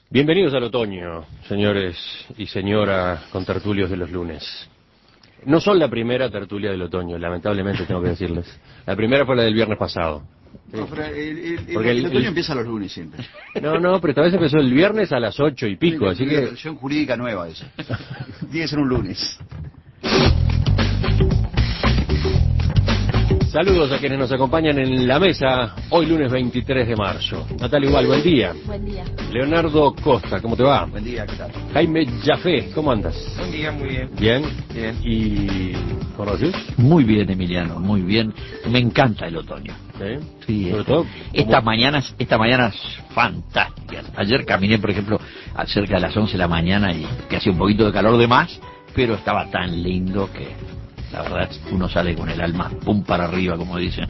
Bienvenidos al otoño, señores y señora contertulios de los lunes. No son la primera tertulia del otoño, lamentablemente tengo que decirles. La primera fue la del viernes pasado. No, pero Porque el otoño empieza los lunes siempre. No, pero esta vez empezó el viernes a las 8 y pico, así Una que... versión jurídica nueva esa. Tiene que ser un lunes. Saludos a quienes nos acompañan en la mesa, hoy lunes 23 de marzo. Natalia Ubal, buen día. Buen día. Leonardo Costa, ¿cómo te va? Buen día, ¿qué tal? Jaime Jafé, ¿cómo andas? Buen día, muy bien. ¿Bien? Bien. ¿Y Jorge? Muy bien, Emiliano, muy bien. Me encanta el otoño. Sí, sobre todo estas mañanas fantásticas. Ayer caminé, por ejemplo, cerca de las 11 de la mañana y que hacía un poquito de calor de más, pero estaba tan lindo que la verdad uno sale con el alma pum para arriba, como dicen.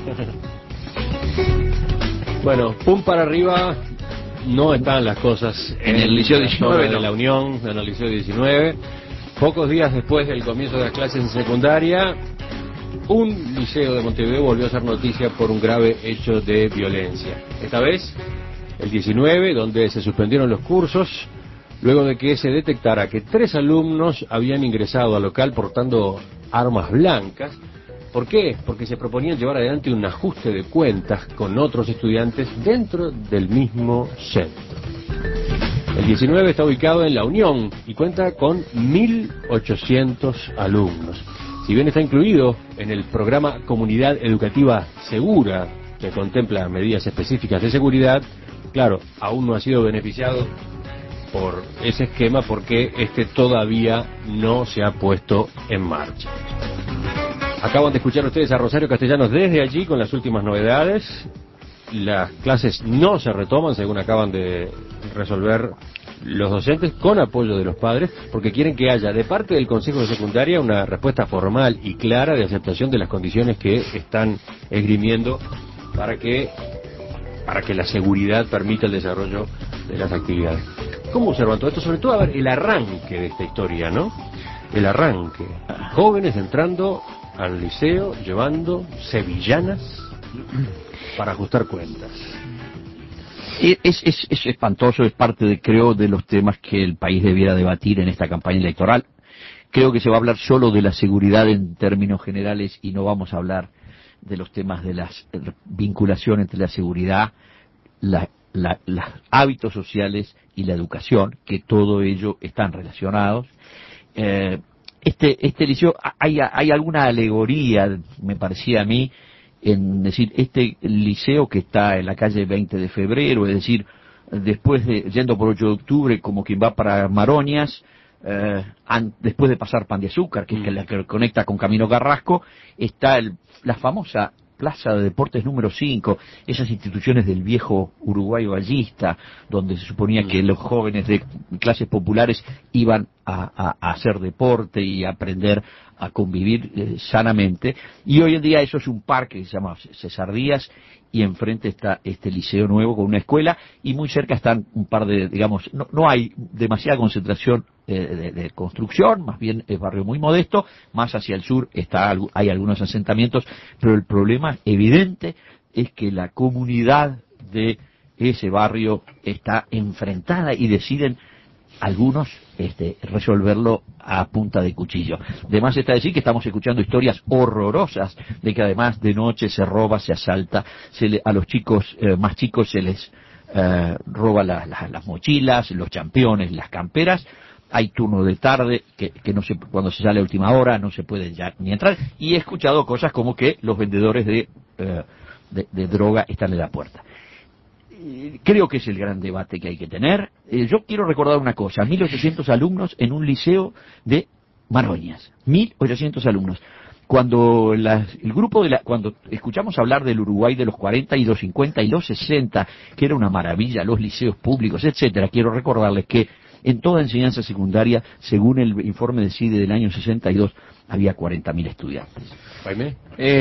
Bueno, pum para arriba no están las cosas En el Liceo 19, de no. la Unión, en el Liceo 19. Pocos días después del comienzo de las clases en secundaria, un liceo de Montevideo volvió a ser noticia por un grave hecho de violencia. Esta vez, el 19, donde se suspendieron los cursos, luego de que se detectara que 3 alumnos habían ingresado al local portando armas blancas. ¿Por qué? Porque se proponían llevar adelante un ajuste de cuentas con otros estudiantes dentro del mismo centro. El 19 está ubicado en La Unión y cuenta con 1.800 alumnos. Si bien está incluido en el programa Comunidad Educativa Segura, que contempla medidas específicas de seguridad, claro, aún no ha sido beneficiado por ese esquema porque este todavía no se ha puesto en marcha. Acaban de escuchar ustedes a Rosario Castellanos desde allí con las últimas novedades. Las clases no se retoman, según acaban de resolver los docentes, con apoyo de los padres, porque quieren que haya de parte del Consejo de Secundaria una respuesta formal y clara de aceptación de las condiciones que están esgrimiendo para que la seguridad permita el desarrollo de las actividades. ¿Cómo observan todo esto? Sobre todo, a ver, el arranque de esta historia, ¿no? El arranque. Jóvenes entrando al liceo llevando sevillanas para ajustar cuentas. Es espantoso, es parte de los temas que el país debiera debatir en esta campaña electoral. Creo que se va a hablar solo de la seguridad en términos generales y no vamos a hablar de los temas de la vinculación entre la seguridad, los hábitos sociales y la educación, que todo ello están relacionados. Este liceo, hay alguna alegoría, me parecía a mí, en decir, este liceo que está en la calle 20 de febrero, es decir, yendo por 8 de octubre como quien va para Maroñas, después de pasar Pan de Azúcar, que es la que conecta con Camino Carrasco, está la famosa Plaza de Deportes número 5, esas instituciones del viejo Uruguay ballista, donde se suponía que los jóvenes de clases populares iban a hacer deporte y a aprender a convivir sanamente, y hoy en día eso es un parque que se llama César Díaz, y enfrente está este liceo nuevo con una escuela, y muy cerca están un par de, digamos, no hay demasiada concentración de construcción, más bien es barrio muy modesto, más hacia el sur hay algunos asentamientos, pero el problema evidente es que la comunidad de ese barrio está enfrentada y deciden algunos resolverlo a punta de cuchillo. Además está decir que estamos escuchando historias horrorosas de que además de noche se roba, se asalta, a los chicos más chicos se les roba las mochilas, los championes, las camperas. Hay turno de tarde que no se, cuando se sale a última hora no se puede ya ni entrar, y he escuchado cosas como que los vendedores de droga están en la puerta. Creo que es el gran debate que hay que tener. Yo quiero recordar una cosa: 1.800 alumnos en un liceo de Maroñas, 1.800 alumnos. Cuando cuando escuchamos hablar del Uruguay de los 40 y los 50 y los 60, que era una maravilla, los liceos públicos, etcétera, quiero recordarles que en toda enseñanza secundaria, según el informe de CIDE del año 62, había 40.000 estudiantes. Jaime.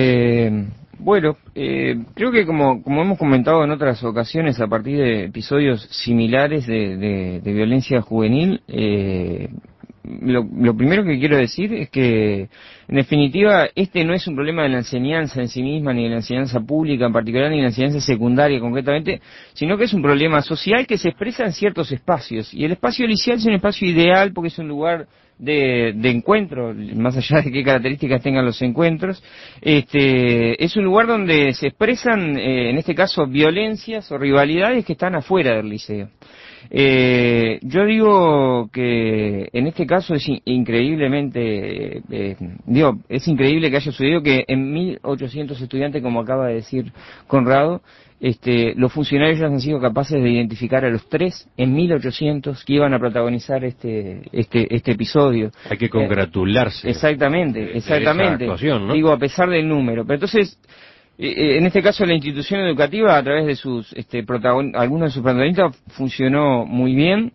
Creo que como hemos comentado en otras ocasiones, a partir de episodios similares de violencia juvenil, lo primero que quiero decir es que, en definitiva, este no es un problema de la enseñanza en sí misma, ni de la enseñanza pública en particular, ni de la enseñanza secundaria concretamente, sino que es un problema social que se expresa en ciertos espacios. Y el espacio liceal es un espacio ideal porque es un lugar de encuentro, más allá de qué características tengan los encuentros, es un lugar donde se expresan, en este caso, violencias o rivalidades que están afuera del liceo. Yo digo que en este caso es increíblemente, es increíble que haya sucedido que en 1.800 estudiantes, como acaba de decir Conrado, los funcionarios han sido capaces de identificar a los 3 en 1.800 que iban a protagonizar este episodio. Hay que congratularse. Exactamente. De esa actuación, ¿no? Digo, a pesar del número. Pero entonces, en este caso la institución educativa, a través de sus algunos de sus protagonistas, funcionó muy bien,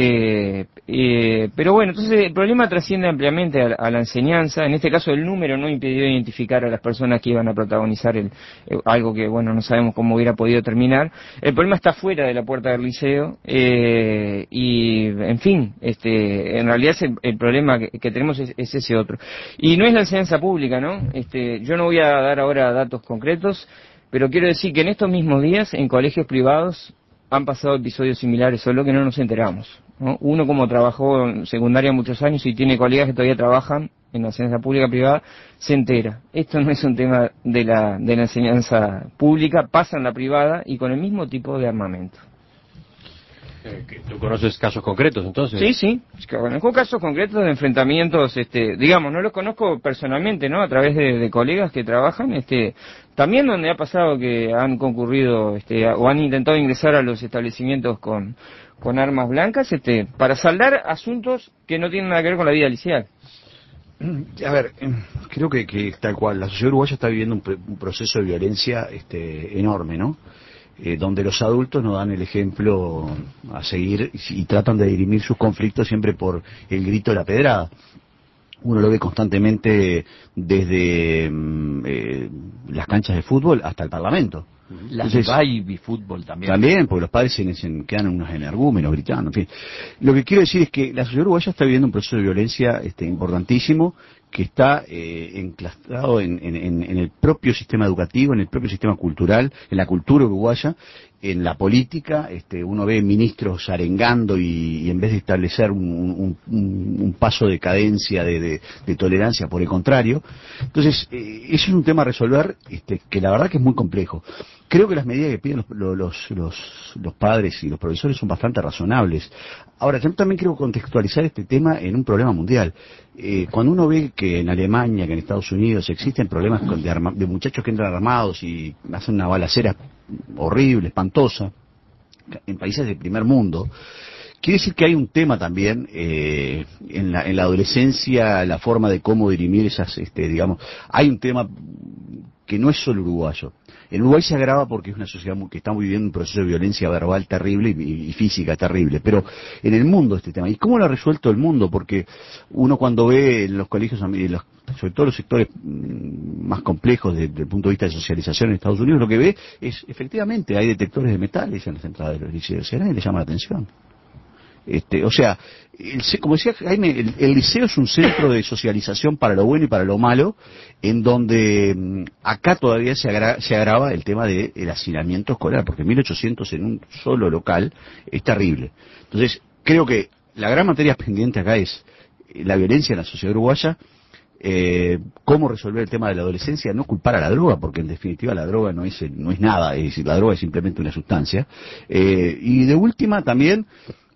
pero bueno, entonces el problema trasciende ampliamente a la enseñanza. En este caso el número no impidió identificar a las personas que iban a protagonizar algo que, bueno, no sabemos cómo hubiera podido terminar. El problema está fuera de la puerta del liceo, y en fin, en realidad el problema que tenemos es ese otro. Y no es la enseñanza pública, ¿no? Yo no voy a dar ahora datos concretos, pero quiero decir que en estos mismos días en colegios privados han pasado episodios similares, solo que no nos enteramos, ¿no? Uno, como trabajó en secundaria muchos años y tiene colegas que todavía trabajan en la enseñanza pública privada, se entera. Esto no es un tema de la enseñanza pública, pasa en la privada y con el mismo tipo de armamento. ¿Tú conoces casos concretos, entonces? Sí, conozco casos concretos de enfrentamientos, digamos, no los conozco personalmente, ¿no? A través de colegas que trabajan, también donde ha pasado que han concurrido, o han intentado ingresar a los establecimientos con armas blancas, para saldar asuntos que no tienen nada que ver con la vida liceal. A ver, creo que tal cual, la sociedad uruguaya está viviendo un proceso de violencia enorme, ¿no? Donde los adultos no dan el ejemplo a seguir y tratan de dirimir sus conflictos siempre por el grito de la pedrada. Uno lo ve constantemente desde las canchas de fútbol hasta el Parlamento. Las baby fútbol también. También, porque los padres quedan unos energúmenos gritando, en fin. Lo que quiero decir es que la sociedad uruguaya está viviendo un proceso de violencia importantísimo, que está enclaustrado en el propio sistema educativo, en el propio sistema cultural, en la cultura uruguaya, en la política. Uno ve ministros arengando y en vez de establecer un paso de cadencia, de tolerancia, por el contrario. Entonces, eso es un tema a resolver, que la verdad que es muy complejo. Creo que las medidas que piden los padres y los profesores son bastante razonables. Ahora, yo también quiero contextualizar este tema en un problema mundial. Cuando uno ve que en Alemania, que en Estados Unidos existen problemas de muchachos que entran armados y hacen una balacera horrible, espantosa, en países del primer mundo, quiere decir que hay un tema también en la adolescencia, la forma de cómo dirimir esas, hay un tema que no es solo uruguayo. En Uruguay se agrava porque es una sociedad que está viviendo un proceso de violencia verbal terrible y física terrible, pero en el mundo este tema. ¿Y cómo lo ha resuelto el mundo? Porque uno, cuando ve en los colegios, sobre todo los sectores más complejos desde el punto de vista de socialización en Estados Unidos, lo que ve es, efectivamente, hay detectores de metales en las entradas de los liceos, y a nadie le llama la atención. O sea, como decía Jaime, el liceo es un centro de socialización para lo bueno y para lo malo, en donde acá todavía se agrava el tema del hacinamiento escolar, porque 1.800 en un solo local es terrible. Entonces, creo que la gran materia pendiente acá es la violencia en la sociedad uruguaya, cómo resolver el tema de la adolescencia, no culpar a la droga, porque en definitiva la droga no es nada, es decir, la droga es simplemente una sustancia, y de última también,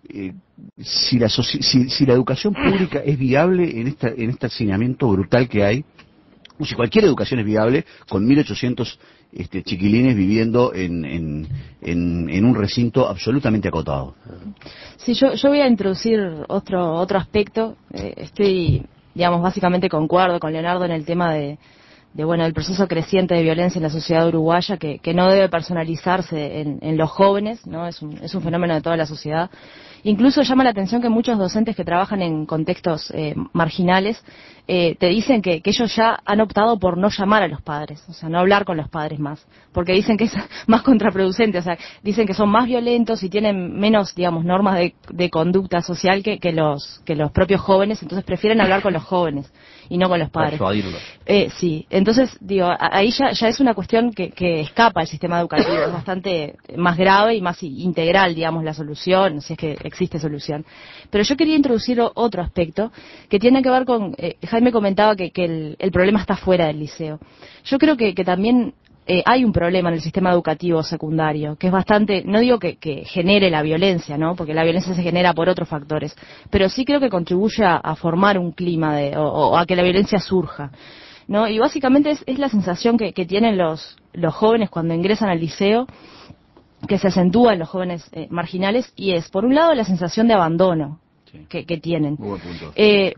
si la educación pública es viable en este hacinamiento brutal que hay, o si cualquier educación es viable con 1.800 chiquilines viviendo en un recinto absolutamente acotado. Sí, yo voy a introducir otro aspecto. Estoy, digamos, básicamente concuerdo con Leonardo en el tema del proceso creciente de violencia en la sociedad uruguaya, que no debe personalizarse en los jóvenes, ¿no? Es un fenómeno de toda la sociedad. Incluso llama la atención que muchos docentes que trabajan en contextos marginales te dicen que ellos ya han optado por no llamar a los padres, o sea, no hablar con los padres más, porque dicen que es más contraproducente, o sea, dicen que son más violentos y tienen menos, digamos, normas de conducta social que los propios jóvenes, entonces prefieren hablar con los jóvenes y no con los padres. Persuadirlos. Sí, entonces, digo, ahí ya es una cuestión que escapa del sistema educativo, es bastante más grave y más integral, digamos, la solución, si es que existe solución. Pero yo quería introducir otro aspecto que tiene que ver con, Jaime comentaba que el problema está fuera del liceo. Yo creo que también hay un problema en el sistema educativo secundario, que es bastante, no digo que genere la violencia, ¿no? Porque la violencia se genera por otros factores, pero sí creo que contribuye a formar un clima o a que la violencia surja, ¿no? Y básicamente es la sensación que tienen los jóvenes cuando ingresan al liceo, que se acentúa en los jóvenes marginales, y es, por un lado, la sensación de abandono que tienen. Muy buen punto.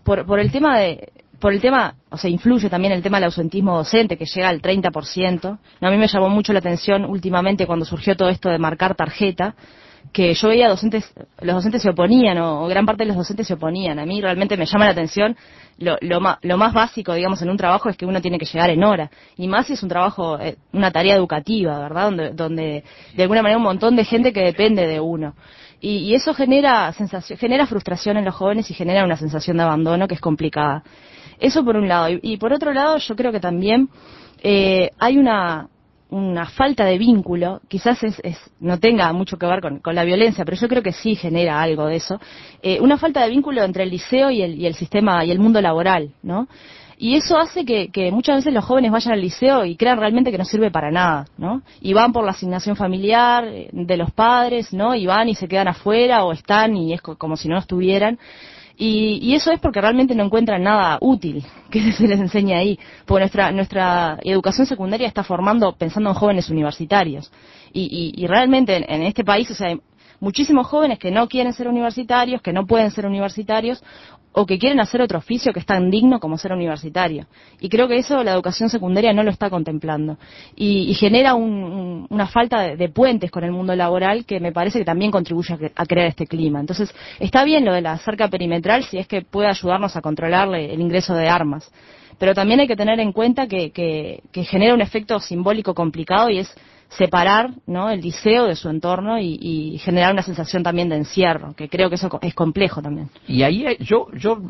Por el tema, o sea, influye también el tema del ausentismo docente, que llega al 30%. No, a mí me llamó mucho la atención últimamente cuando surgió todo esto de marcar tarjeta, que yo veía los docentes se oponían, o gran parte de los docentes se oponían. A mí realmente me llama la atención, lo más básico, digamos, en un trabajo es que uno tiene que llegar en hora. Y más si es un trabajo, una tarea educativa, ¿verdad? Donde de alguna manera un montón de gente que depende de uno. Y eso genera frustración en los jóvenes y genera una sensación de abandono que es complicada. Eso por un lado. Y por otro lado, yo creo que también hay una falta de vínculo, quizás no tenga mucho que ver con la violencia, pero yo creo que sí genera algo de eso, una falta de vínculo entre el liceo y el sistema y el mundo laboral, ¿no? Y eso hace que muchas veces los jóvenes vayan al liceo y crean realmente que no sirve para nada, ¿no? Y van por la asignación familiar de los padres, ¿no? Y van y se quedan afuera o están y es como si no estuvieran. Y eso es porque realmente no encuentran nada útil que se les enseñe ahí, porque nuestra educación secundaria está formando pensando en jóvenes universitarios. Y realmente en este país, o sea, hay muchísimos jóvenes que no quieren ser universitarios, que no pueden ser universitarios, o que quieren hacer otro oficio que es tan digno como ser universitario. Y creo que eso la educación secundaria no lo está contemplando. Y genera una falta de puentes con el mundo laboral que me parece que también contribuye a crear este clima. Entonces, está bien lo de la cerca perimetral si es que puede ayudarnos a controlar el ingreso de armas. Pero también hay que tener en cuenta que genera un efecto simbólico complicado y es separar, ¿no?, el liceo de su entorno y generar una sensación también de encierro, que creo que eso es complejo también. Y ahí yo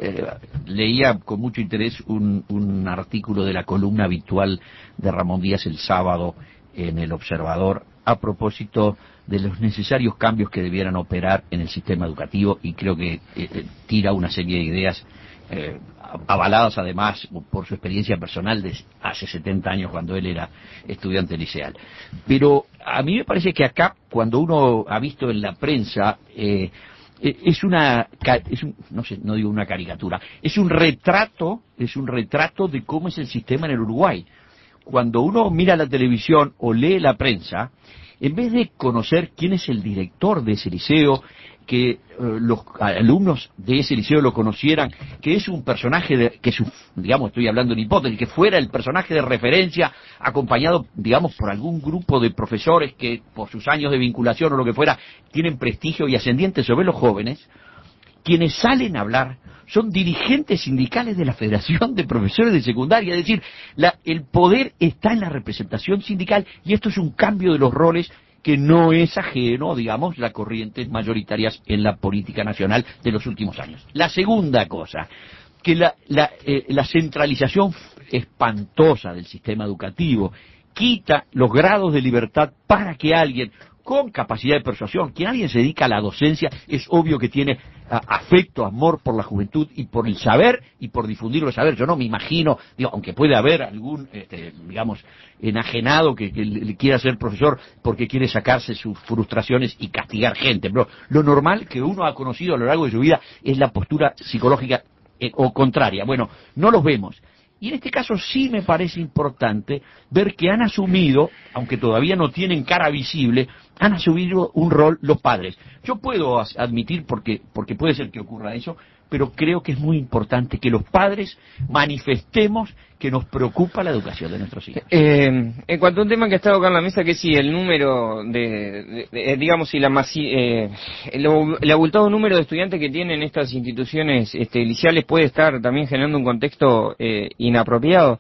leía con mucho interés un artículo de la columna habitual de Ramón Díaz el sábado en El Observador a propósito de los necesarios cambios que debieran operar en el sistema educativo, y creo que tira una serie de ideas avaladas además por su experiencia personal de hace 70 años cuando él era estudiante liceal. Pero a mí me parece que acá, cuando uno ha visto en la prensa, no digo una caricatura, es un retrato de cómo es el sistema en el Uruguay. Cuando uno mira la televisión o lee la prensa, en vez de conocer quién es el director de ese liceo, que los alumnos de ese liceo lo conocieran, que es un personaje digamos, estoy hablando en hipótesis, que fuera el personaje de referencia, acompañado, digamos, por algún grupo de profesores que por sus años de vinculación o lo que fuera, tienen prestigio y ascendiente sobre los jóvenes, quienes salen a hablar son dirigentes sindicales de la Federación de Profesores de Secundaria. Es decir, el poder está en la representación sindical, y esto es un cambio de los roles que no es ajeno, digamos, las corrientes mayoritarias en la política nacional de los últimos años. La segunda cosa, que la centralización espantosa del sistema educativo quita los grados de libertad para que alguien con capacidad de persuasión, que alguien se dedica a la docencia, es obvio que tiene afecto, amor por la juventud y por el saber y por difundirlo el saber. Yo no me imagino, aunque puede haber algún, digamos, enajenado que quiera ser profesor porque quiere sacarse sus frustraciones y castigar gente, pero lo normal que uno ha conocido a lo largo de su vida es la postura psicológica o contraria. Bueno, no los vemos. Y en este caso sí me parece importante ver que han asumido, aunque todavía no tienen cara visible, han asumido un rol los padres. Yo puedo admitir, porque puede ser que ocurra eso, pero creo que es muy importante que los padres manifestemos que nos preocupa la educación de nuestros hijos. En cuanto a un tema que ha estado acá en la mesa, que sí, el número digamos, y el abultado número de estudiantes que tienen estas instituciones liceales puede estar también generando un contexto inapropiado.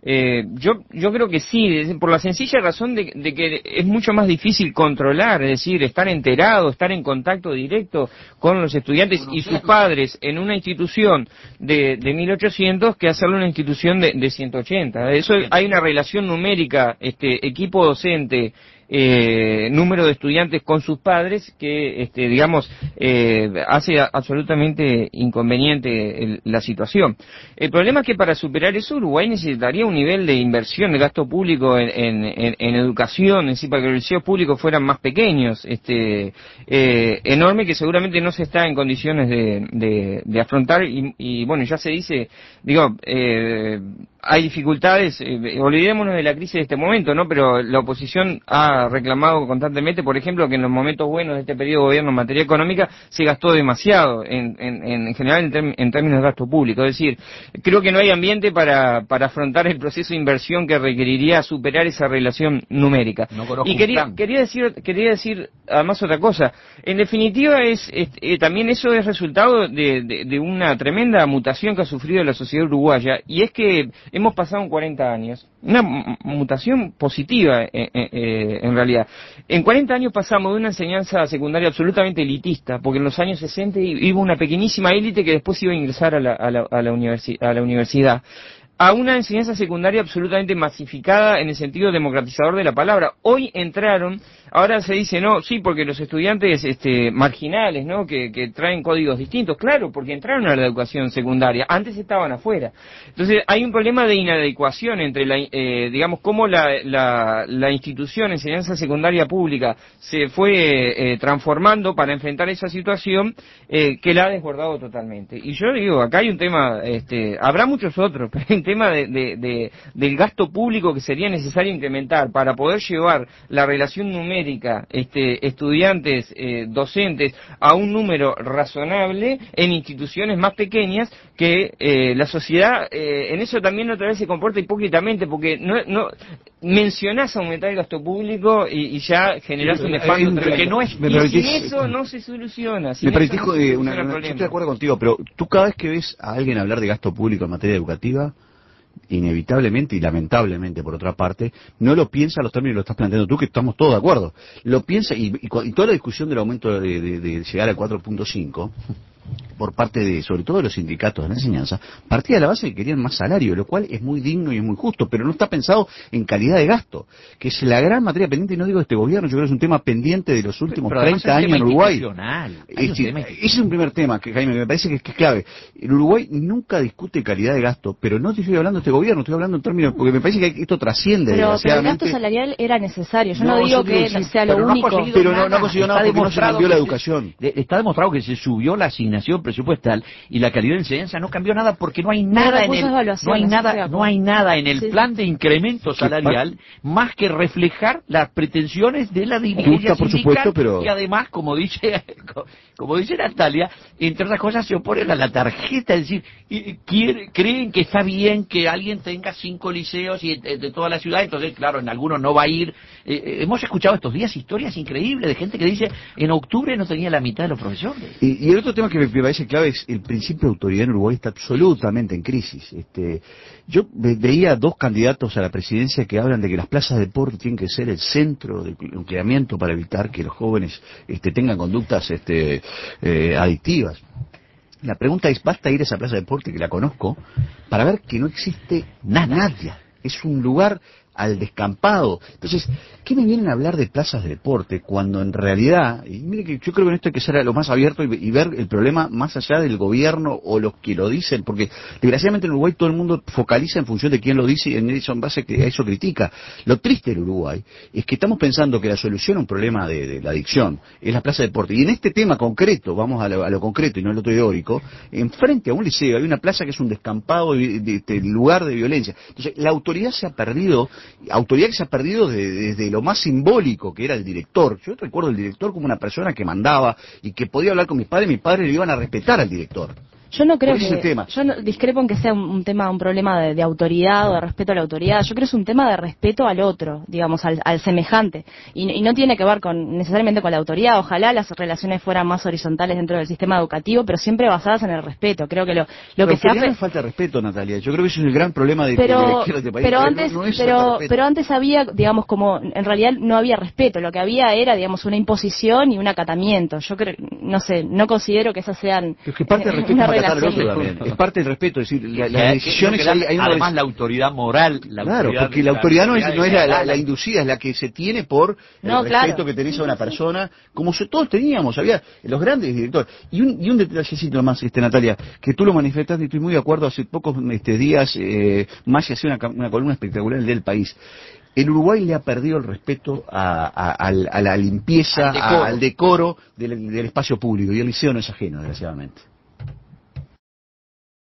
Yo creo que sí, por la sencilla razón de que es mucho más difícil controlar, es decir, estar enterado, estar en contacto directo con los estudiantes y sus padres en una institución de 1800 que hacerlo en una institución de 180. Eso hay una relación numérica, equipo docente, número de estudiantes con sus padres que digamos hace absolutamente inconveniente la situación. El problema es que para superar eso Uruguay necesitaría un nivel de inversión de gasto público en educación, es decir, para que los liceos públicos fueran más pequeños, enorme, que seguramente no se está en condiciones de afrontar y bueno, ya se dice, digo, hay dificultades, olvidémonos de la crisis de este momento, ¿no? Pero la oposición ha reclamado constantemente, por ejemplo, que en los momentos buenos de este periodo de gobierno en materia económica se gastó demasiado, en general en términos de gasto público. Es decir, creo que no hay ambiente para afrontar el proceso de inversión que requeriría superar esa relación numérica. Y quería decir además otra cosa. En definitiva, también eso es resultado de una tremenda mutación que ha sufrido la sociedad uruguaya, y es que hemos pasado en 40 años, una mutación positiva en realidad. En 40 años pasamos de una enseñanza secundaria absolutamente elitista, porque en los años 60 iba una pequeñísima élite que después iba a ingresar a la universidad, a una enseñanza secundaria absolutamente masificada en el sentido democratizador de la palabra. Hoy entraron, ahora se dice, no, sí, porque los estudiantes marginales, ¿no?, que traen códigos distintos, claro, porque entraron a la educación secundaria, antes estaban afuera. Entonces hay un problema de inadecuación entre digamos, cómo la institución enseñanza secundaria pública se fue transformando para enfrentar esa situación, que la ha desbordado totalmente. Y yo digo, acá hay un tema, habrá muchos otros, pero hay un tema del gasto público que sería necesario incrementar para poder llevar la relación numérica estudiantes, docentes, a un número razonable en instituciones más pequeñas, que la sociedad en eso también otra vez se comporta hipócritamente, porque no mencionás aumentar el gasto público y ya generás un espanto tremendo. Y sin eso no se soluciona. Yo estoy de acuerdo contigo, pero tú cada vez que ves a alguien hablar de gasto público en materia educativa, inevitablemente y lamentablemente, por otra parte, no lo piensa a los términos que lo estás planteando tú, que estamos todos de acuerdo. Lo piensa, y toda la discusión del aumento de llegar al 4.5 por parte de, sobre todo de los sindicatos de la enseñanza, partía de la base que querían más salario, lo cual es muy digno y es muy justo, pero no está pensado en calidad de gasto, que es la gran materia pendiente, y no digo de este gobierno, yo creo que es un tema pendiente de los últimos 30 años en Uruguay. Ese es un primer tema, que Jaime, me parece que es clave. El Uruguay nunca discute calidad de gasto, pero no te estoy hablando de este gobierno, estoy hablando en términos, porque me parece que esto trasciende, pero el gasto salarial era necesario, yo no digo que sea lo único. Pero no ha conseguido nada porque no se cambió la educación. Está demostrado que se subió la asignación presupuestal y la calidad de enseñanza no cambió nada, porque no hay nada en el plan de incremento salarial más que reflejar las pretensiones de la dirigencia sindical, y además, como dice Natalia, entre otras cosas se oponen a la tarjeta, es decir, creen que está bien que alguien tenga 5 liceos y de toda la ciudad, entonces claro, en algunos no va a ir. Hemos escuchado estos días historias increíbles de gente que dice, en octubre no tenía la mitad de los profesores. Y el otro tema que me parece clave es el principio de autoridad en Uruguay está absolutamente en crisis. Yo veía 2 candidatos a la presidencia que hablan de que las plazas de deporte tienen que ser el centro de nucleamiento para evitar que los jóvenes tengan conductas adictivas. La pregunta es, basta ir a esa plaza de deporte, que la conozco, para ver que no existe nada. Es un lugar al descampado. Entonces, ¿qué me vienen a hablar de plazas de deporte cuando en realidad, y mire que yo creo que en esto hay que ser lo más abierto y ver el problema más allá del gobierno o los que lo dicen, porque desgraciadamente en Uruguay todo el mundo focaliza en función de quién lo dice y en eso, en base a eso critica. Lo triste del Uruguay es que estamos pensando que la solución a un problema de la adicción es la plaza de deporte, y en este tema concreto, vamos a lo concreto y no a lo teórico, enfrente a un liceo hay una plaza que es un descampado, lugar de violencia. Entonces la autoridad se ha perdido autoridad que se ha perdido desde lo más simbólico que era el director. Yo recuerdo el director como una persona que mandaba y que podía hablar con mis padres le iban a respetar al director. Yo no creo Ese es el tema. yo discrepo en que sea un problema de autoridad o de respeto a la autoridad. Yo creo que es un tema de respeto al otro, digamos, al semejante. Y no tiene que ver necesariamente con la autoridad. Ojalá las relaciones fueran más horizontales dentro del sistema educativo, pero siempre basadas en el respeto. Creo que lo que se hace... no es falta de respeto, Natalia. Yo creo que ese es el gran problema de este país. Pero antes había, digamos, como en realidad no había respeto. Lo que había era, digamos, una imposición y un acatamiento. Yo creo, no sé, no considero que esas sean... Es que parte del respeto es acatar al otro también. Es parte del respeto, es decir, las decisiones... Además la autoridad moral... Claro, porque la autoridad no es la inducida, es la que se tiene por el respeto que tenés a una persona, como todos teníamos, había los grandes directores. Y un detallecito más, Natalia, que tú lo manifestaste y estoy muy de acuerdo, hace pocos días, Maggi hacía una columna espectacular en El País. El Uruguay le ha perdido el respeto a la limpieza, al decoro del espacio público, y el liceo no es ajeno, desgraciadamente.